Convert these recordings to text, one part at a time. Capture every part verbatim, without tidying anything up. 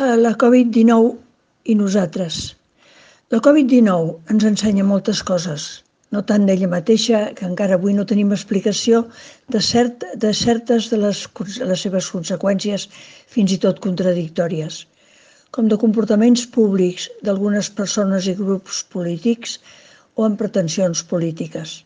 eh, la Covid dinou i nosaltres. La Covid dinou ens ensenya moltes coses, no tant d'ella mateixa, que encara avui no tenim explicació de, cert, de certes de les, les seves conseqüències, fins i tot contradictòries, com de comportaments públics d'algunes persones i grups polítics o amb pretensions polítiques.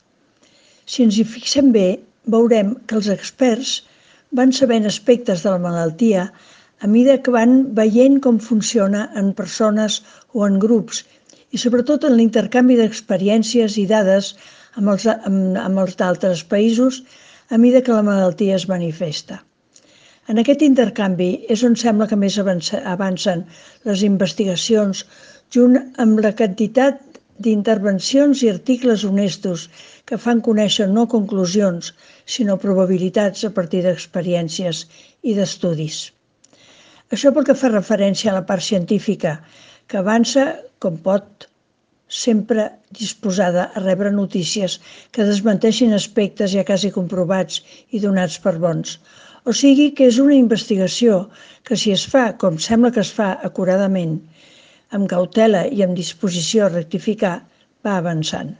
Si ens hi fixem bé, veurem que els experts van sabent aspectes de la malaltia a mesura que van veient com funciona en persones o en grups i sobretot en l'intercanvi d'experiències i dades amb els, amb, amb els d'altres països a mesura que la malaltia es manifesta. En aquest intercanvi és on sembla que més avancen les investigacions junt amb la quantitat d'intervencions i articles honestos que fan conèixer no conclusions, sinó probabilitats a partir d'experiències i d'estudis. Això pel que fa referència a la part científica, que avança com pot, sempre disposada a rebre notícies que desmenteixin aspectes ja quasi comprovats i donats per bons. O sigui que és una investigació que si es fa com sembla que es fa acuradament, amb cautela i amb disposició a rectificar, va avançant.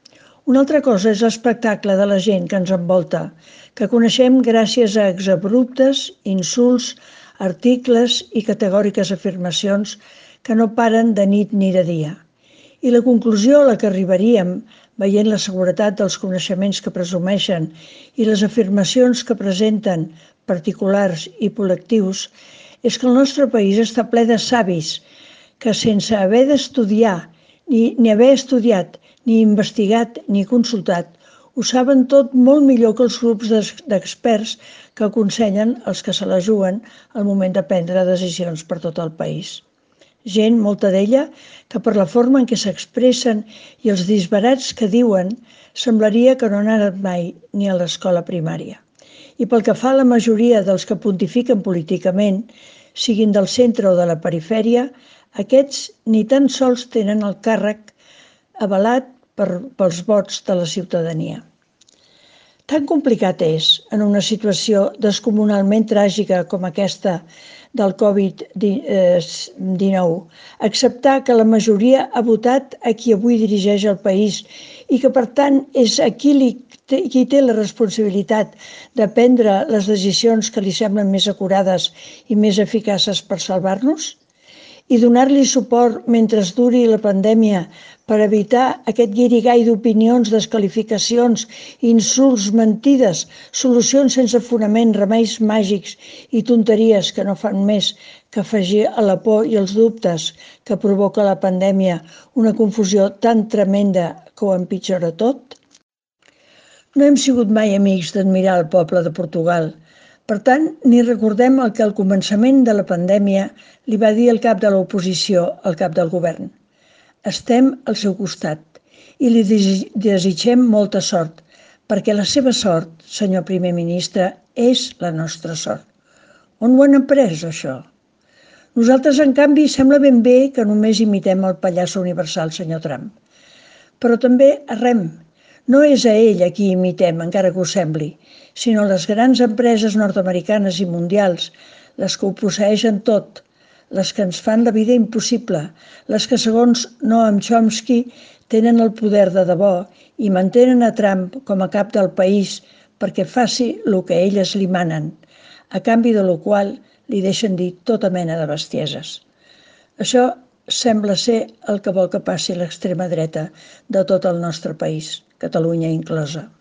Una altra cosa és l'espectacle de la gent que ens envolta, que coneixem gràcies a exabruptes, insults, articles i categòriques afirmacions que no paren de nit ni de dia. I la conclusió a la que arribaríem, veient la seguretat dels coneixements que presumeixen i les afirmacions que presenten particulars i col·lectius, és que el nostre país està ple de savis que sense haver d'estudiar, ni, ni haver estudiat, ni investigat, ni consultat, ho saben tot molt millor que els grups d'experts que aconsellen els que se la juguen al moment de prendre decisions per tot el país. Gent, molta d'ella, que per la forma en què s'expressen i els disbarats que diuen, semblaria que no han anat mai ni a l'escola primària. I pel que fa a la majoria dels que pontifiquen políticament, siguin del centre o de la perifèria, aquests ni tan sols tenen el càrrec avalat per, pels vots de la ciutadania. Tan complicat és, en una situació descomunalment tràgica com aquesta del Covid dinou, acceptar que la majoria ha votat a qui avui dirigeix el país i que, per tant, és a qui, li, qui té la responsabilitat de prendre les decisions que li semblen més acurades i més eficaces per salvar-nos? I donar-li suport mentre duri la pandèmia per evitar aquest guirigall d'opinions, desqualificacions, insults, mentides, solucions sense fonament, remeis màgics i tonteries que no fan més que afegir a la por i els dubtes que provoca la pandèmia una confusió tan tremenda que ho empitjora tot? No hem sigut mai amics d'admirar el poble de Portugal. Per tant, ni recordem el que al començament de la pandèmia li va dir el cap de l'oposició al cap del govern. Estem al seu costat i li desitgem molta sort, perquè la seva sort, senyor primer ministre, és la nostra sort. On ho han après, això? Nosaltres, en canvi, sembla ben bé que només imitem el pallasso universal, senyor Trump. Però també a rem. No és a ell a qui imitem, encara que ho sembli, sinó les grans empreses nord-americanes i mundials, les que ho posseeixen tot, les que ens fan la vida impossible, les que, segons Noam Chomsky, tenen el poder de debò i mantenen a Trump com a cap del país perquè faci el que elles li manen, a canvi de la qual li deixen dir tota mena de bestieses. Això sembla ser el que vol que passi l'extrema dreta de tot el nostre país, Catalunya inclosa.